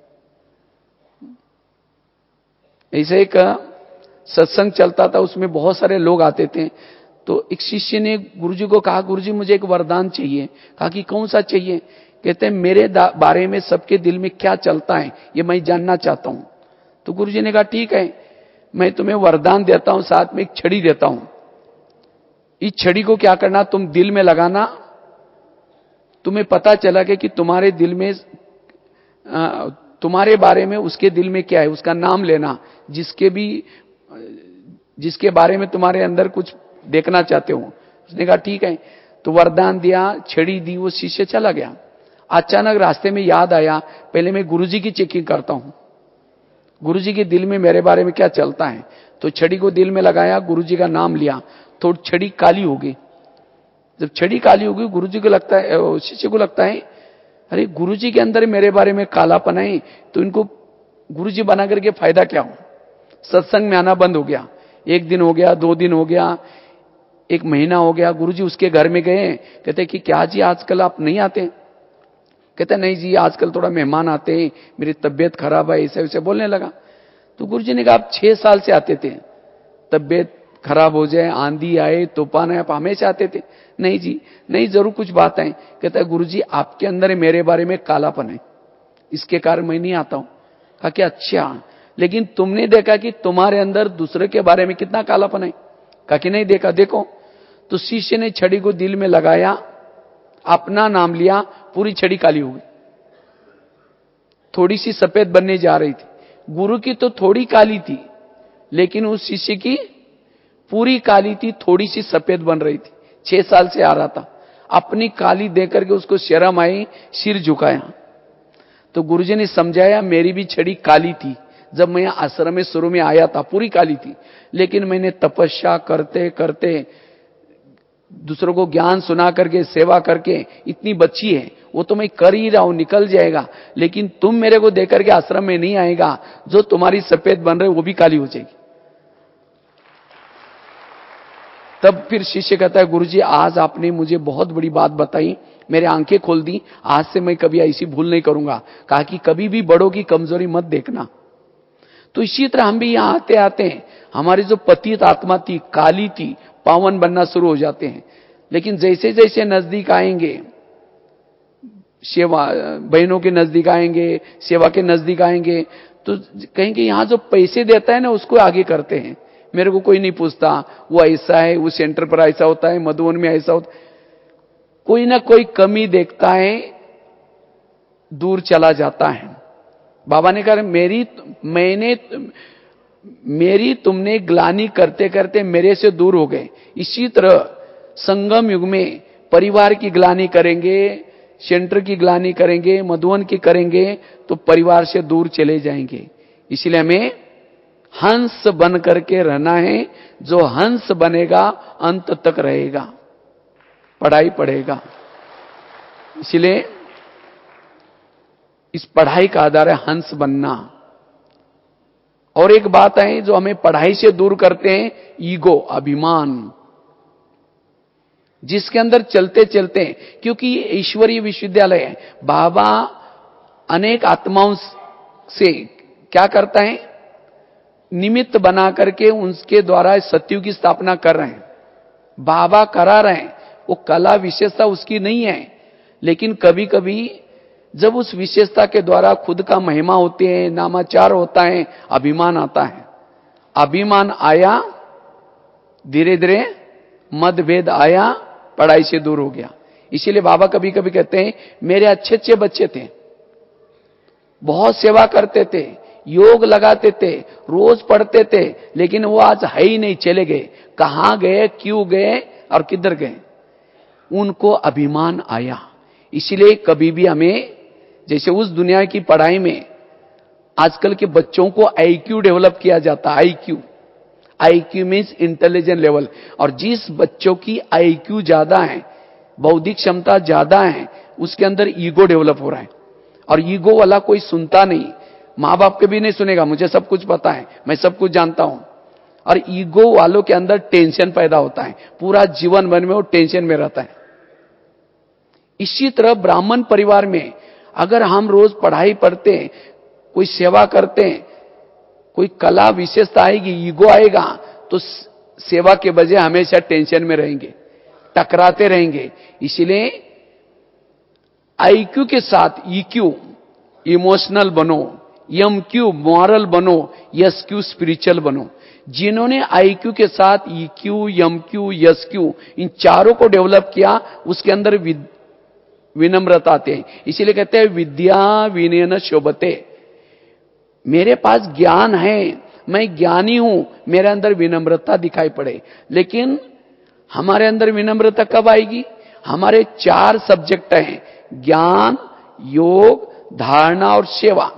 ऐसे एक सत्संग चलता था, उसमें बहुत सारे लोग आते थे। तो एक शिष्य ने गुरुजी को कहा, गुरुजी मुझे एक वरदान चाहिए। कहा कि कौन सा चाहिए? कहते हैं मेरे बारे में सबके दिल में क्या चलता है, ये मैं जानना चाहता हूं। तो गुरुजी ने कहा ठीक है, मैं तुम्हें वरदान देता हूं, साथ में एक छड़ी देता हूं। इस छड़ी को क्या करना, तुम दिल में लगाना, तुम्हें पता चला कि तुम्हारे दिल में तुम्हारे बारे में उसके दिल में क्या है, उसका नाम लेना, जिसके बारे में तुम्हारे अंदर कुछ देखना चाहते हो। उसने कहा ठीक है, तो वरदान दिया, छड़ी दी, वो शिष्य चला गया। अचानक रास्ते में याद आया, पहले मैं गुरुजी की चेकिंग करता हूं, गुरुजी के दिल में मेरे बारे में क्या चलता है। तो छड़ी को दिल में लगाया, गुरुजी का नाम लिया, तो छड़ी काली हो गई। जब छड़ी काली हो गई, गुरुजी को लगता है, शिष्य को लगता है, अरे गुरुजी के अंदर मेरे बारे में कालापन है, तो इनको गुरुजी बना करके फायदा क्या हो। सत्संग में आना बंद हो गया। 1 दिन हो गया, 2 दिन हो गया, 1 महीना हो गया। गुरुजी उसके घर में गए, कहते कि क्या जी आजकल आप नहीं आते। कहते नहीं जी, आजकल थोड़ा मेहमान आते हैं, मेरी तबीयत खराब है, ऐसे वैसे बोलने लगा। तो गुरुजी ने कहा आप 6 साल से आते थे, तबीयत खराब हो जाए, आंधी आए, तूफान आए, आप हमेशा आते थे। नहीं जी, नहीं, जरूर कुछ बात है। कहता है गुरुजी आपके अंदर मेरे बारे में कालापन है, इसके कारण मैं नहीं आता हूं। कहा कि अच्छा, लेकिन तुमने देखा कि तुम्हारे अंदर दूसरे के बारे में कितना कालापन है। कहा कि नहीं देखा। देखो, तो शिष्य ने छड़ी को दिल में लगाया, अपना नाम लिया, पूरी छड़ी काली हो गई, थोड़ी सी सफेद बनने जा रही थी। गुरु की तो थोड़ी काली थी, लेकिन उस शिष्य की पूरी काली थी, थोड़ी सी सफेद बन रही थी। 6 साल से आ रहा था। अपनी काली देकर के उसको शर्म आई, सिर झुकाया। तो गुरुजी ने समझाया, मेरी भी छड़ी काली थी, जब मैं आश्रम में शुरू में आया था पूरी काली थी, लेकिन मैंने तपस्या करते करते, दूसरों को ज्ञान सुना करके, सेवा करके इतनी बची है, वो तो मैं कर ही रहा हूं, निकल जाएगा। लेकिन तुम मेरे को देकर के आश्रम में नहीं आएगा, जो तुम्हारी सफेद बन रही वो भी काली हो जाएगी। तब फिर शिष्य कहता है गुरुजी आज आपने मुझे बहुत बड़ी बात बताई, मेरे आंखें खोल दी, आज से मैं कभी ऐसी भूल नहीं करूंगा। कहा कि कभी भी बड़ों की कमजोरी मत देखना। तो इसी तरह हम भी यहां आते आते हमारी जो पतित आत्मा थी, काली थी, पावन बनना शुरू हो जाते हैं। लेकिन जैसे जैसे नजदीक आएंगे, सेवा बहनों के नजदीक आएंगे, सेवा के नजदीक आएंगे, तो कहेंगे यहां जो पैसे देता है ना उसको आगे करते हैं, मेरे को कोई नहीं पूछता, वो ऐसा है, वो सेंटर पर ऐसा होता है, मधुबन में ऐसा होता है। कोई ना कोई कमी देखता है, दूर चला जाता है। बाबा ने कहा मेरी तुमने ग्लानि करते करते मेरे से दूर हो गए। इसी तरह संगम युग में परिवार की ग्लानि करेंगे, सेंटर की ग्लानि करेंगे, मधुबन की करेंगे, तो परिवार से दूर चले जाएंगे। इसलिए हमें हंस बन करके रहना है। जो हंस बनेगा अंत तक रहेगा, पढ़ाई पढ़ेगा। इसलिए इस पढ़ाई का आधार है हंस बनना। और एक बात है जो हमें पढ़ाई से दूर करते हैं, ईगो, अभिमान, जिसके अंदर चलते चलते, क्योंकि ये ईश्वरीय विश्वविद्यालय है, बाबा अनेक आत्माओं से क्या करता है, निमित्त बना करके उनके द्वारा सत्युग की स्थापना कर रहे हैं। बाबा करा रहे हैं, वो कला विशेषता उसकी नहीं है, लेकिन कभी कभी जब उस विशेषता के द्वारा खुद का महिमा होते हैं, नामाचार होता है, अभिमान आता है। अभिमान आया, धीरे धीरे मतभेद आया, पढ़ाई से दूर हो गया। इसीलिए बाबा कभी कभी कहते हैं मेरे अच्छे अच्छे बच्चे थे, बहुत सेवा करते थे, योग लगाते थे, रोज पढ़ते थे, लेकिन वो आज है ही नहीं, चले गए। कहां गए, क्यों गए और किधर गए, उनको अभिमान आया। इसलिए कभी भी हमें, जैसे उस दुनिया की पढ़ाई में आजकल के बच्चों को आईक्यू डेवलप किया जाता है। आईक्यू मीन्स इंटेलिजेंट लेवल, और जिस बच्चों की आईक्यू ज्यादा है, बौद्धिक क्षमता ज्यादा है, उसके अंदर ईगो डेवलप हो रहा है। और ईगो वाला कोई सुनता नहीं, मां बाप के भी नहीं सुनेगा, मुझे सब कुछ पता है, मैं सब कुछ जानता हूं। और ईगो वालों के अंदर टेंशन पैदा होता है, पूरा जीवन भर में वो टेंशन में रहता है। इसी तरह ब्राह्मण परिवार में अगर हम रोज पढ़ाई पढ़ते, कोई सेवा करते, कोई कला विशेषता आएगी, ईगो आएगा, तो सेवा के बजाय हमेशा टेंशन में रहेंगे, टकराते रहेंगे। इसलिए आईक्यू के साथ ईक्यू, इमोशनल बनो, एमक्यू मॉरल बनो, एसक्यू स्पिरिचुअल बनो। जिन्होंने आईक्यू के साथ ईक्यू, एमक्यू, एसक्यू, इन चारों को डेवलप किया, उसके अंदर विनम्रता आते हैं। इसीलिए कहते हैं विद्या विनयन शोभते। मेरे पास ज्ञान है, मैं ज्ञानी हूं, मेरे अंदर विनम्रता दिखाई पड़े। लेकिन हमारे अंदर विनम्रता कब आएगी? हमारे 4 सब्जेक्ट हैं, ज्ञान, योग, धारणा और सेवा।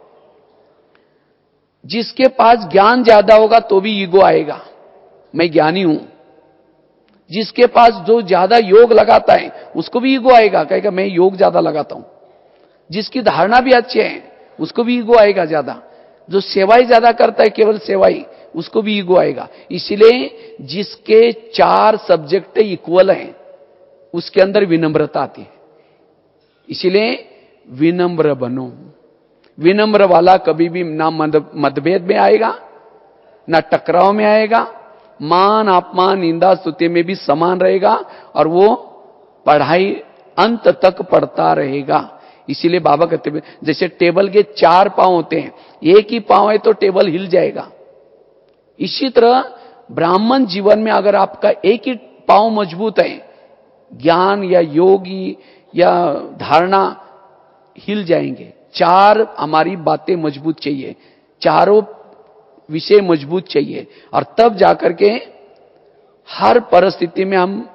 जिसके पास ज्ञान ज्यादा होगा तो भी ईगो आएगा, मैं ज्ञानी हूं। जिसके पास जो ज्यादा योग लगाता है उसको भी ईगो आएगा, कहेगा मैं योग ज्यादा लगाता हूं। जिसकी धारणा भी अच्छी है उसको भी ईगो आएगा ज्यादा। जो सेवाई ज्यादा करता है, केवल सेवाई, उसको भी ईगो आएगा। इसलिए जिसके 4 सब्जेक्ट इक्वल हैं उसके अंदर विनम्रता आती है। इसीलिए विनम्र बनो। विनम्र वाला कभी भी ना मतभेद में आएगा, ना टकराव में आएगा, मान अपमान निंदा स्तुति में भी समान रहेगा, और वो पढ़ाई अंत तक पढ़ता रहेगा। इसीलिए बाबा कहते हैं जैसे टेबल के 4 पांव होते हैं, एक ही पांव है तो टेबल हिल जाएगा। इसी तरह ब्राह्मण जीवन में अगर आपका एक ही पांव मजबूत है, ज्ञान या योगी या धारणा हिल जाएंगे। 4 हमारी बातें मजबूत चाहिए, चारों विषय मजबूत चाहिए, और तब जाकर के हर परिस्थिति में हम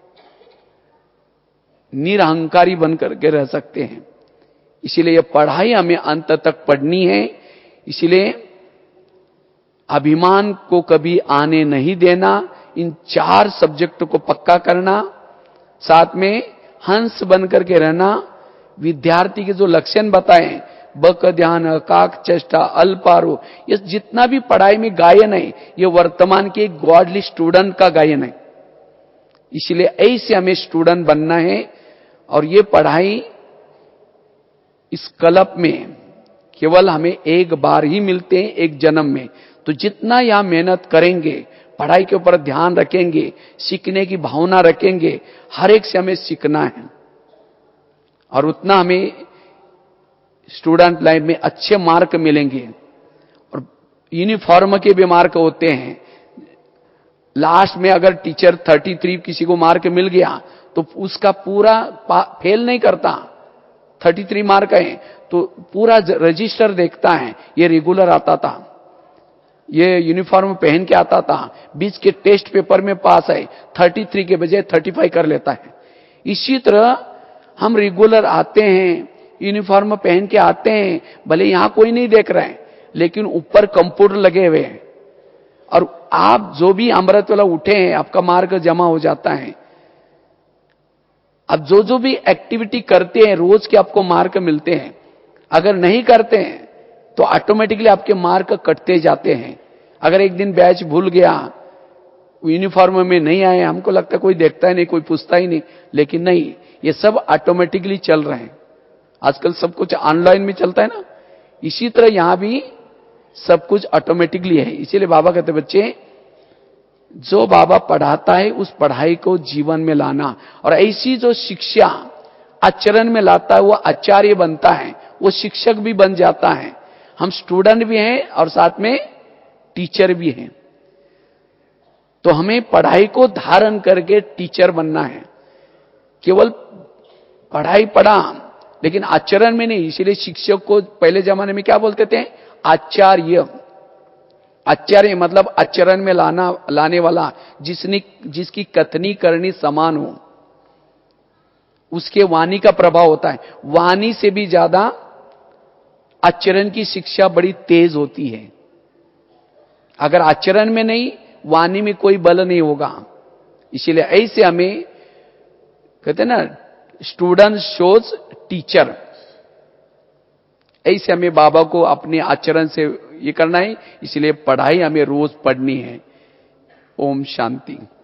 निरहंकारी बन करके रह सकते हैं। इसीलिए यह पढ़ाई हमें अंत तक पढ़नी है। इसीलिए अभिमान को कभी आने नहीं देना, इन 4 सब्जेक्ट को पक्का करना, साथ में हंस बन करके रहना। विद्यार्थी के जो लक्षण बताए, बक ध्यान, काक चेष्टा, अल्पारो, ये जितना भी पढ़ाई में गायन है, ये वर्तमान के गॉडली स्टूडेंट का गायन है। इसलिए ऐसे हमें स्टूडेंट बनना है। और ये पढ़ाई इस कल्प में केवल हमें एक बार ही मिलते हैं, एक जन्म में। तो जितना यहां मेहनत करेंगे, पढ़ाई के ऊपर ध्यान रखेंगे, सीखने की भावना रखेंगे, हर एक से हमें सीखना है, और उतना हमें स्टूडेंट लाइफ में अच्छे मार्क मिलेंगे। और यूनिफॉर्म के भी मार्क होते हैं। लास्ट में अगर टीचर 33 किसी को मार्क मिल गया तो उसका पूरा फेल नहीं करता। 33 मार्क है तो पूरा रजिस्टर देखता है, ये रेगुलर आता था, ये यूनिफॉर्म पहन के आता था, बीच के टेस्ट पेपर में पास है, 33 के बजाय 35 कर लेता है। इसी तरह हम रेगुलर आते हैं, यूनिफॉर्म पहन के आते हैं, भले यहां कोई नहीं देख रहा है, लेकिन ऊपर कंप्यूटर लगे हुए हैं, और आप जो भी अमृत वाला उठे हैं, आपका मार्क जमा हो जाता है। अब जो भी एक्टिविटी करते हैं रोज के, आपको मार्क मिलते हैं। अगर नहीं करते हैं तो ऑटोमेटिकली आपके मार्क कटते जाते हैं। अगर एक दिन बैच भूल गया, यूनिफॉर्म में नहीं आए, हमको लगता है कोई देखता ही नहीं, कोई पूछता ही नहीं, लेकिन नहीं, ये सब ऑटोमेटिकली चल रहे हैं। आजकल सब कुछ ऑनलाइन में चलता है ना, इसी तरह यहां भी सब कुछ ऑटोमेटिकली है। इसीलिए बाबा कहते बच्चे, जो बाबा पढ़ाता है उस पढ़ाई को जीवन में लाना, और ऐसी जो शिक्षा आचरण में लाता है वो आचार्य बनता है, वो शिक्षक भी बन जाता है। हम स्टूडेंट भी हैं और साथ में टीचर भी हैं। तो हमें पढ़ाई को धारण करके टीचर बनना है। केवल पढ़ाई पढ़ा लेकिन आचरण में नहीं। इसीलिए शिक्षक को पहले जमाने में क्या बोलते थे? आचार्य। आचार्य मतलब आचरण में लाने वाला, जिसकी कथनी करनी समान हो, उसके वाणी का प्रभाव होता है। वाणी से भी ज्यादा आचरण की शिक्षा बड़ी तेज होती है। अगर आचरण में नहीं, वाणी में कोई बल नहीं होगा। इसीलिए ऐसे हमें कहते हैं ना, स्टूडेंट शोज टीचर, ऐसे हमें बाबा को अपने आचरण से ये करना है। इसलिए पढ़ाई हमें रोज पढ़नी है। ओम शांति।